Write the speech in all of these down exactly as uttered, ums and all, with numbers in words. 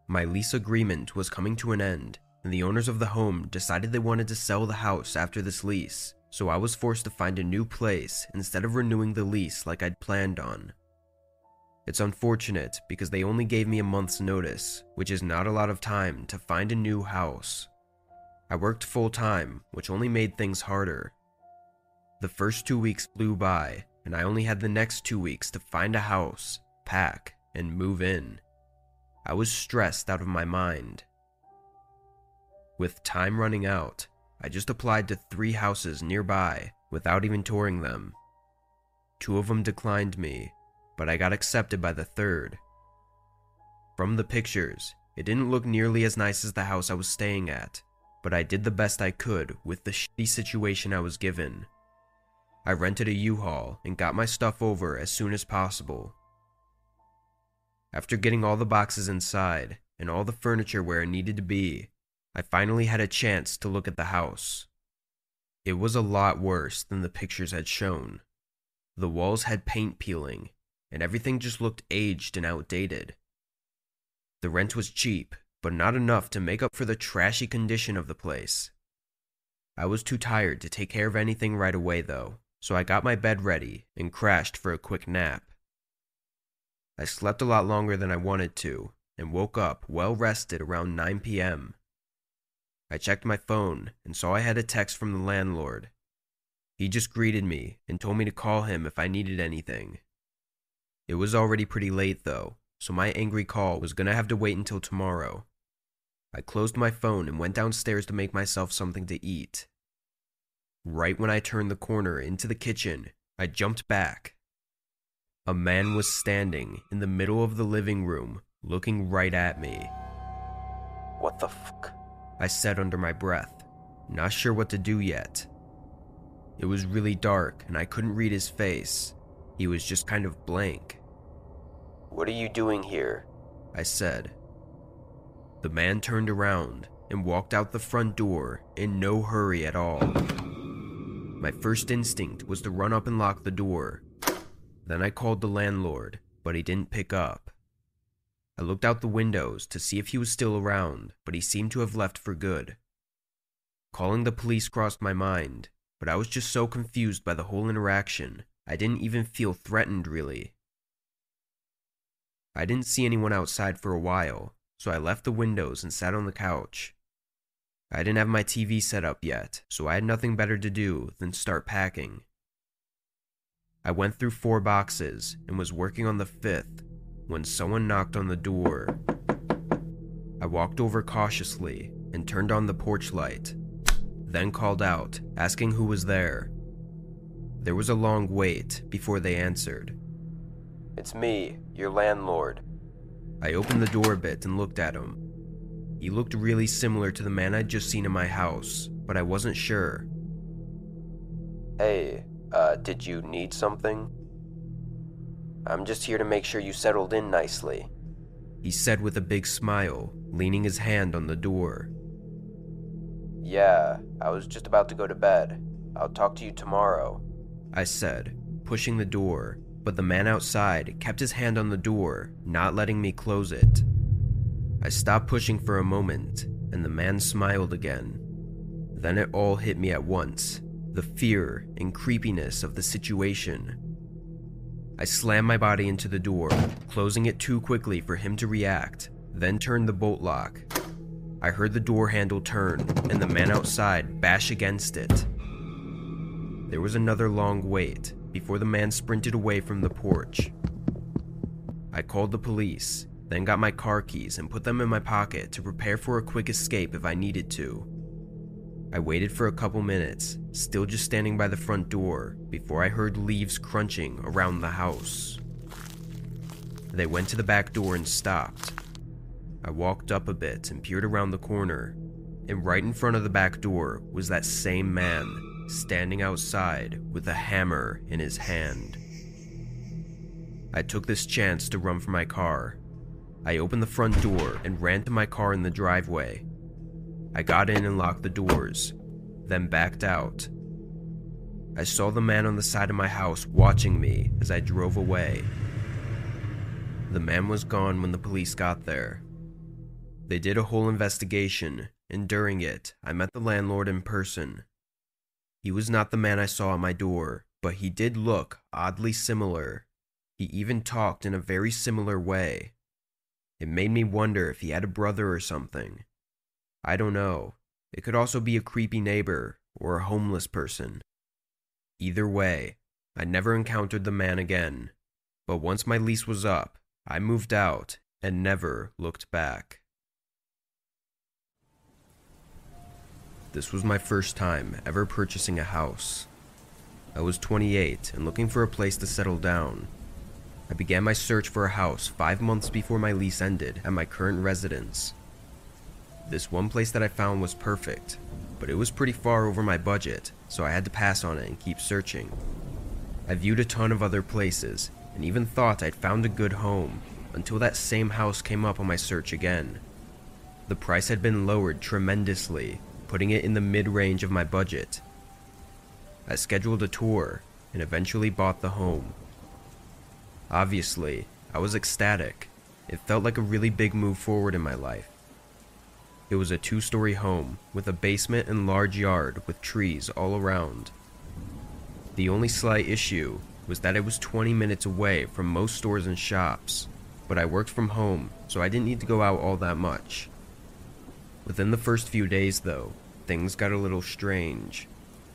My lease agreement was coming to an end, and the owners of the home decided they wanted to sell the house after this lease, so I was forced to find a new place instead of renewing the lease like I'd planned on. It's unfortunate because they only gave me a month's notice, which is not a lot of time to find a new house. I worked full-time, which only made things harder. The first two weeks flew by, and I only had the next two weeks to find a house, pack, and move in. I was stressed out of my mind. With time running out, I just applied to three houses nearby without even touring them. Two of them declined me, but I got accepted by the third. From the pictures, it didn't look nearly as nice as the house I was staying at, but I did the best I could with the shitty situation I was given. I rented a U-Haul and got my stuff over as soon as possible. After getting all the boxes inside and all the furniture where it needed to be, I finally had a chance to look at the house. It was a lot worse than the pictures had shown. The walls had paint peeling, and everything just looked aged and outdated. The rent was cheap, but not enough to make up for the trashy condition of the place. I was too tired to take care of anything right away though, so I got my bed ready and crashed for a quick nap. I slept a lot longer than I wanted to, and woke up well rested around nine p m I checked my phone and saw I had a text from the landlord. He just greeted me and told me to call him if I needed anything. It was already pretty late though, so my angry call was gonna have to wait until tomorrow. I closed my phone and went downstairs to make myself something to eat. Right when I turned the corner into the kitchen, I jumped back. A man was standing in the middle of the living room, looking right at me. What the fuck? I said under my breath, not sure what to do yet. It was really dark and I couldn't read his face. He was just kind of blank. What are you doing here? I said. The man turned around and walked out the front door in no hurry at all. My first instinct was to run up and lock the door. Then I called the landlord, but he didn't pick up. I looked out the windows to see if he was still around, but he seemed to have left for good. Calling the police crossed my mind, but I was just so confused by the whole interaction, I didn't even feel threatened really. I didn't see anyone outside for a while, so I left the windows and sat on the couch. I didn't have my T V set up yet, so I had nothing better to do than start packing. I went through four boxes and was working on the fifth when someone knocked on the door. I walked over cautiously and turned on the porch light, then called out, asking who was there. There was a long wait before they answered. It's me, your landlord. I opened the door a bit and looked at him. He looked really similar to the man I'd just seen in my house, but I wasn't sure. Hey, uh, did you need something? I'm just here to make sure you settled in nicely, he said with a big smile, leaning his hand on the door. Yeah, I was just about to go to bed. I'll talk to you tomorrow, I said, pushing the door, but the man outside kept his hand on the door, not letting me close it. I stopped pushing for a moment, and the man smiled again. Then it all hit me at once, the fear and creepiness of the situation. I slammed my body into the door, closing it too quickly for him to react, then turned the bolt lock. I heard the door handle turn, and the man outside bash against it. There was another long wait before the man sprinted away from the porch. I called the police, then got my car keys and put them in my pocket to prepare for a quick escape if I needed to. I waited for a couple minutes, still just standing by the front door, before I heard leaves crunching around the house. They went to the back door and stopped. I walked up a bit and peered around the corner, and right in front of the back door was that same man, standing outside with a hammer in his hand. I took this chance to run for my car. I opened the front door and ran to my car in the driveway. I got in and locked the doors, then backed out. I saw the man on the side of my house watching me as I drove away. The man was gone when the police got there. They did a whole investigation, and during it, I met the landlord in person. He was not the man I saw at my door, but he did look oddly similar. He even talked in a very similar way. It made me wonder if he had a brother or something. I don't know. It could also be a creepy neighbor or a homeless person. Either way, I never encountered the man again, but once my lease was up, I moved out and never looked back. This was my first time ever purchasing a house. I was twenty-eight and looking for a place to settle down. I began my search for a house five months before my lease ended at my current residence. This one place that I found was perfect, but it was pretty far over my budget, so I had to pass on it and keep searching. I viewed a ton of other places, and even thought I'd found a good home, until that same house came up on my search again. The price had been lowered tremendously, putting it in the mid-range of my budget. I scheduled a tour, and eventually bought the home. Obviously, I was ecstatic. It felt like a really big move forward in my life. It was a two-story home with a basement and large yard with trees all around. The only slight issue was that it was twenty minutes away from most stores and shops, but I worked from home, so I didn't need to go out all that much. Within the first few days, though, things got a little strange.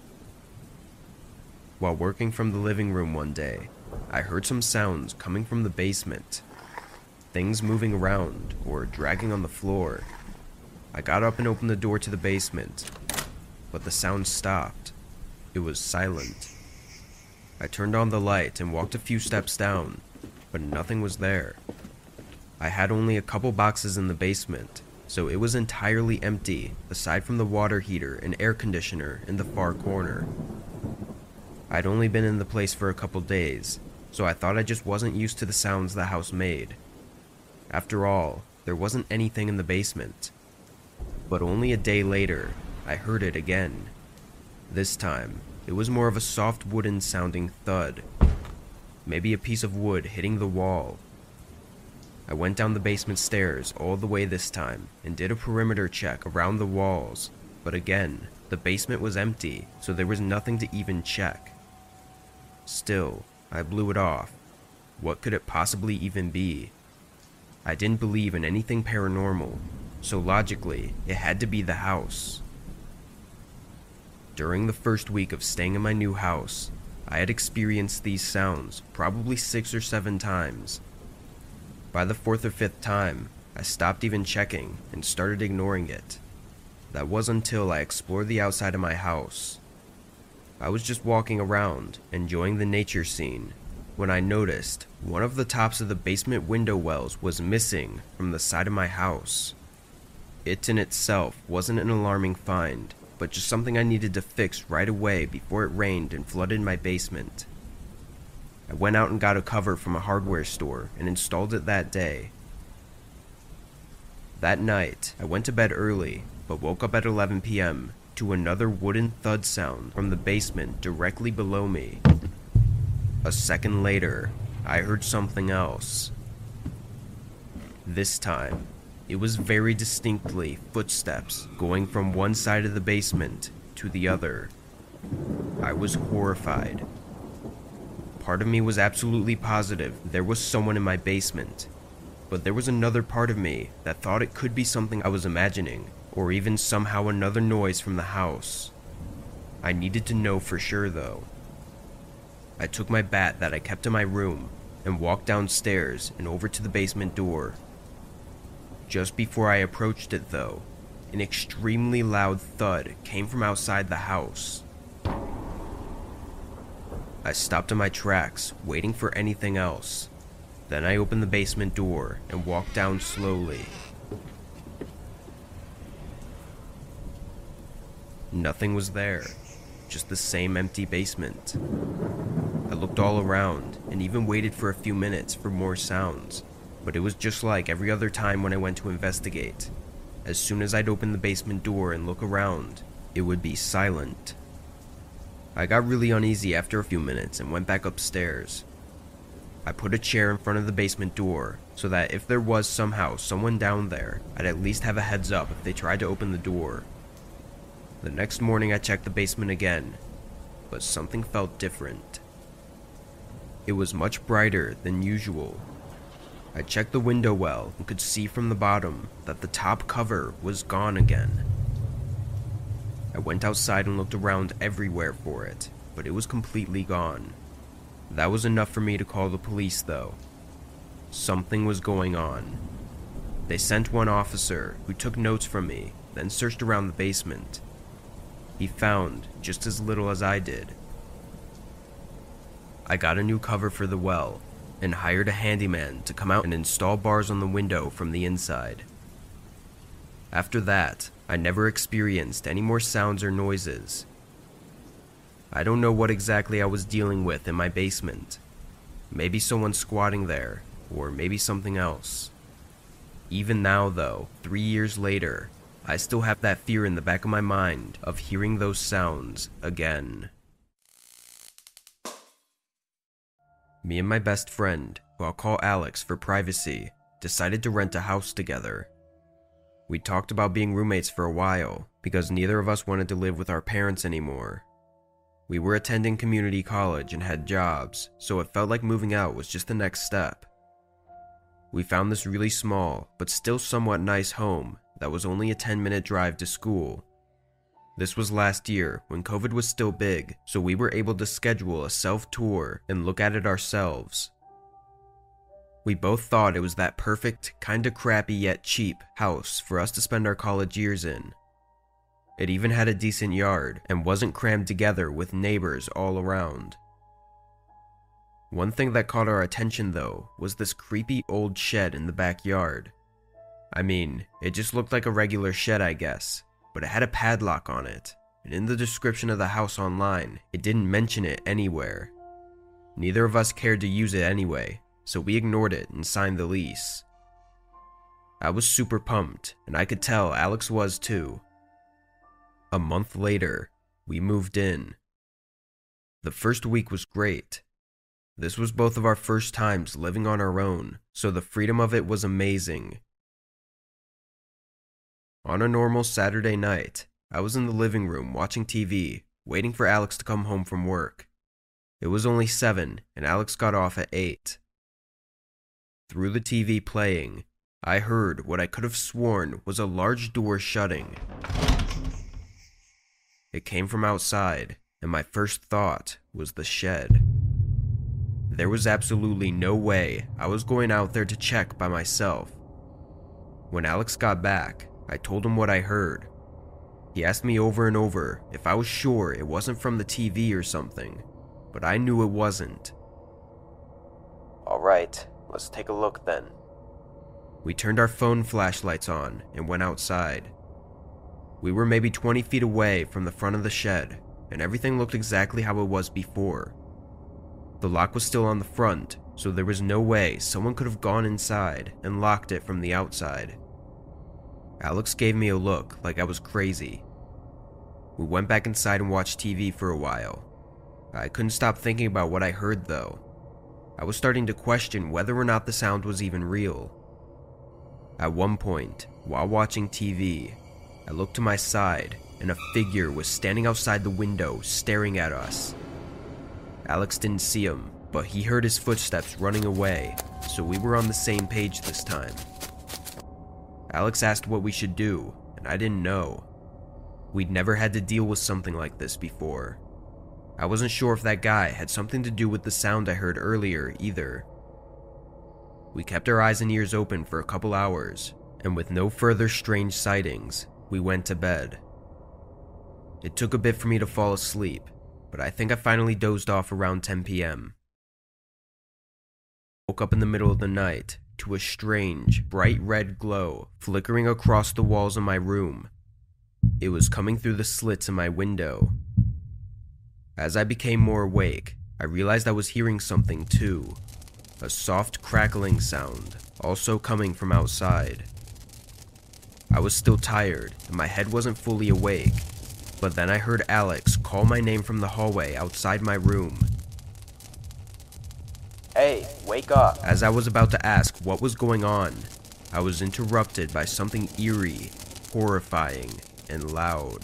While working from the living room one day, I heard some sounds coming from the basement. Things moving around or dragging on the floor. I got up and opened the door to the basement, but the sound stopped. It was silent. I turned on the light and walked a few steps down, but nothing was there. I had only a couple boxes in the basement, so it was entirely empty aside from the water heater and air conditioner in the far corner. I'd only been in the place for a couple days, so I thought I just wasn't used to the sounds the house made. After all, there wasn't anything in the basement. But only a day later, I heard it again. This time, it was more of a soft wooden sounding thud. Maybe a piece of wood hitting the wall. I went down the basement stairs all the way this time and did a perimeter check around the walls, but again, the basement was empty, so there was nothing to even check. Still, I blew it off. What could it possibly even be? I didn't believe in anything paranormal, so logically, it had to be the house. During the first week of staying in my new house, I had experienced these sounds probably six or seven times. By the fourth or fifth time, I stopped even checking and started ignoring it. That was until I explored the outside of my house. I was just walking around, enjoying the nature scene, when I noticed one of the tops of the basement window wells was missing from the side of my house. It in itself wasn't an alarming find, but just something I needed to fix right away before it rained and flooded my basement. I went out and got a cover from a hardware store and installed it that day. That night, I went to bed early, but woke up at eleven p m to another wooden thud sound from the basement directly below me. A second later, I heard something else. This time, it was very distinctly footsteps going from one side of the basement to the other. I was horrified. Part of me was absolutely positive there was someone in my basement, but there was another part of me that thought it could be something I was imagining, or even somehow another noise from the house. I needed to know for sure though. I took my bat that I kept in my room and walked downstairs and over to the basement door. Just before I approached it though, an extremely loud thud came from outside the house. I stopped in my tracks, waiting for anything else. Then I opened the basement door and walked down slowly. Nothing was there, just the same empty basement. I looked all around and even waited for a few minutes for more sounds, but it was just like every other time when I went to investigate. As soon as I'd open the basement door and look around, it would be silent. I got really uneasy after a few minutes and went back upstairs. I put a chair in front of the basement door so that if there was somehow someone down there, I'd at least have a heads up if they tried to open the door. The next morning I checked the basement again, but something felt different. It was much brighter than usual. I checked the window well and could see from the bottom that the top cover was gone again. I went outside and looked around everywhere for it, but it was completely gone. That was enough for me to call the police though. Something was going on. They sent one officer who took notes from me, then searched around the basement. He found just as little as I did. I got a new cover for the well and hired a handyman to come out and install bars on the window from the inside. After that, I never experienced any more sounds or noises. I don't know what exactly I was dealing with in my basement. Maybe someone squatting there, or maybe something else. Even now though, three years later, I still have that fear in the back of my mind of hearing those sounds again. Me and my best friend, who I'll call Alex for privacy, decided to rent a house together. We talked about being roommates for a while, because neither of us wanted to live with our parents anymore. We were attending community college and had jobs, so it felt like moving out was just the next step. We found this really small, but still somewhat nice home that was only a ten minute drive to school. This was last year, when COVID was still big, so we were able to schedule a self-tour and look at it ourselves. We both thought it was that perfect, kinda crappy yet cheap house for us to spend our college years in. It even had a decent yard and wasn't crammed together with neighbors all around. One thing that caught our attention though was this creepy old shed in the backyard. I mean, it just looked like a regular shed I guess, but it had a padlock on it, and in the description of the house online, it didn't mention it anywhere. Neither of us cared to use it anyway, so we ignored it and signed the lease. I was super pumped, and I could tell Alex was too. A month later, we moved in. The first week was great. This was both of our first times living on our own, so the freedom of it was amazing. On a normal Saturday night, I was in the living room watching T V, waiting for Alex to come home from work. It was only seven, and Alex got off at eight. Through the T V playing, I heard what I could have sworn was a large door shutting. It came from outside, and my first thought was the shed. There was absolutely no way I was going out there to check by myself. When Alex got back, I told him what I heard. He asked me over and over if I was sure it wasn't from the T V or something, but I knew it wasn't. Alright, let's take a look then. We turned our phone flashlights on and went outside. We were maybe twenty feet away from the front of the shed, and everything looked exactly how it was before. The lock was still on the front, so there was no way someone could have gone inside and locked it from the outside. Alex gave me a look like I was crazy. We went back inside and watched T V for a while. I couldn't stop thinking about what I heard though. I was starting to question whether or not the sound was even real. At one point, while watching T V, I looked to my side and a figure was standing outside the window staring at us. Alex didn't see him, but he heard his footsteps running away, so we were on the same page this time. Alex asked what we should do, and I didn't know. We'd never had to deal with something like this before. I wasn't sure if that guy had something to do with the sound I heard earlier either. We kept our eyes and ears open for a couple hours, and with no further strange sightings, we went to bed. It took a bit for me to fall asleep, but I think I finally dozed off around ten p m Woke up in the middle of the night to a strange, bright red glow flickering across the walls of my room. It was coming through the slits in my window. As I became more awake, I realized I was hearing something too. A soft crackling sound, also coming from outside. I was still tired, and my head wasn't fully awake, but then I heard Alex call my name from the hallway outside my room. Hey, wake Speak up. As I was about to ask what was going on, I was interrupted by something eerie, horrifying, and loud.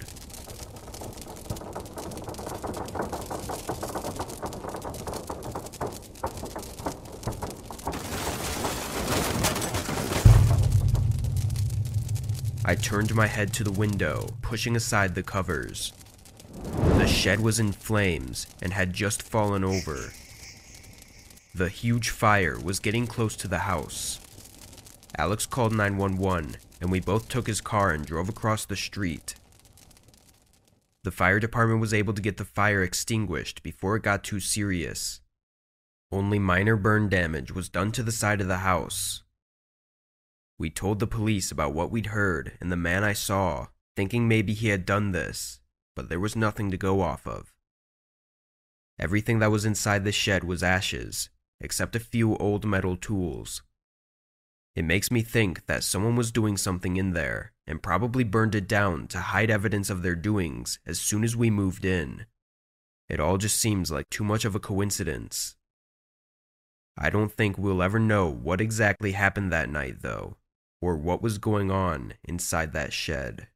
I turned my head to the window, pushing aside the covers. The shed was in flames and had just fallen over. The huge fire was getting close to the house. Alex called nine one one, and we both took his car and drove across the street. The fire department was able to get the fire extinguished before it got too serious. Only minor burn damage was done to the side of the house. We told the police about what we'd heard and the man I saw, thinking maybe he had done this, but there was nothing to go off of. Everything that was inside the shed was ashes, except a few old metal tools. It makes me think that someone was doing something in there and probably burned it down to hide evidence of their doings as soon as we moved in. It all just seems like too much of a coincidence. I don't think we'll ever know what exactly happened that night, though, or what was going on inside that shed.